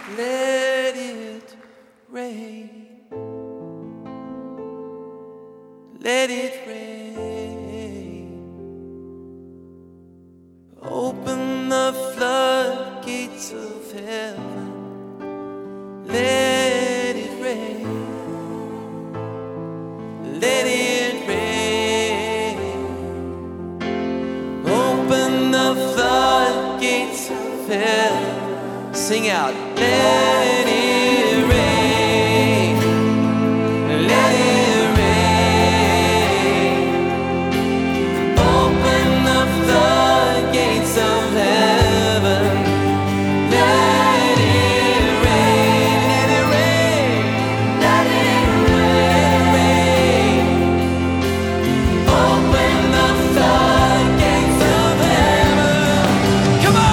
Let it rain. Let it rain. Open the floodgates of heaven. Let it rain. Let it rain. Open the floodgates of heaven. Sing out. Let it rain. Let it rain. Open the floodgates of heaven. Let it rain. Let it rain. Let it rain. Open the floodgates of heaven. Come on.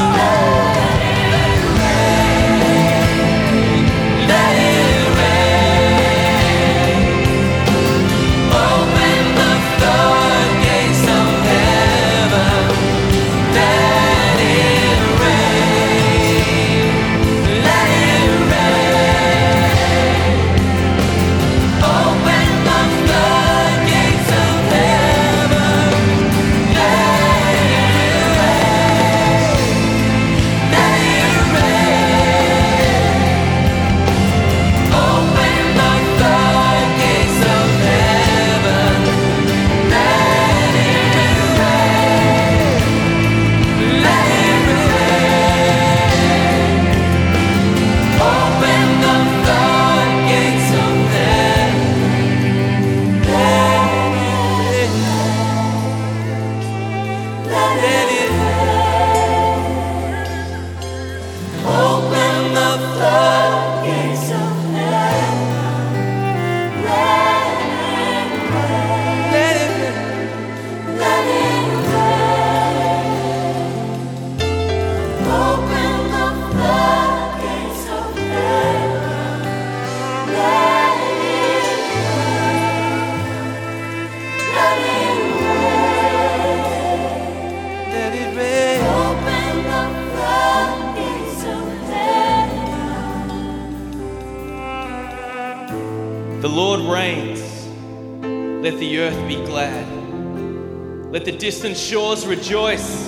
The Lord reigns, let the earth be glad. Let the distant shores rejoice.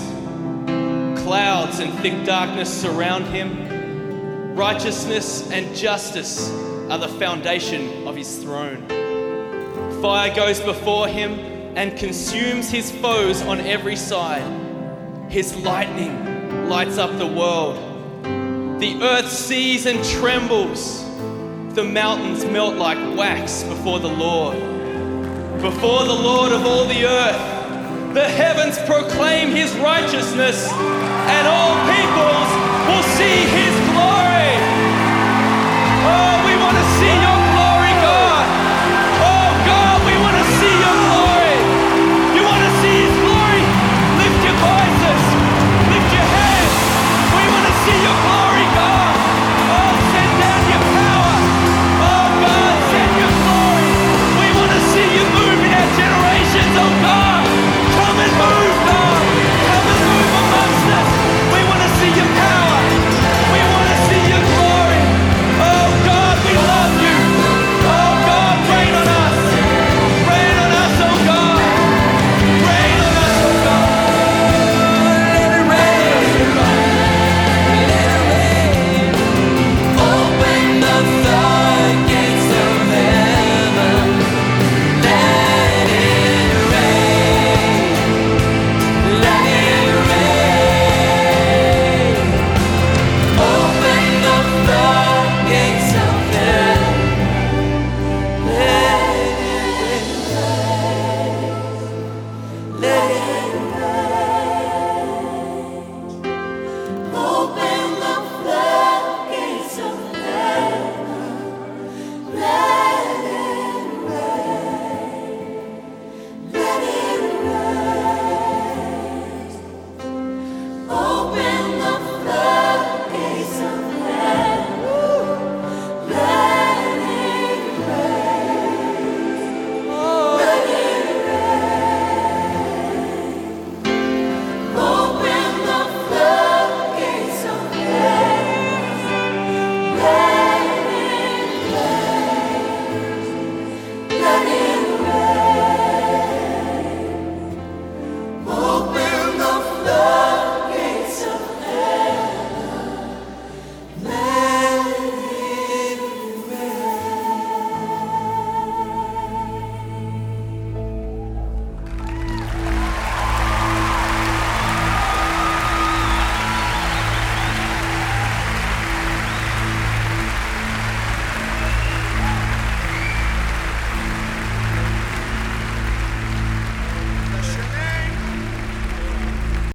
Clouds and thick darkness surround him. Righteousness and justice are the foundation of his throne. Fire goes before him and consumes his foes on every side. His lightning lights up the world. The earth sees and trembles. The mountains melt like wax before the Lord. Before the Lord of all the earth, the heavens proclaim his righteousness, and all peoples will see his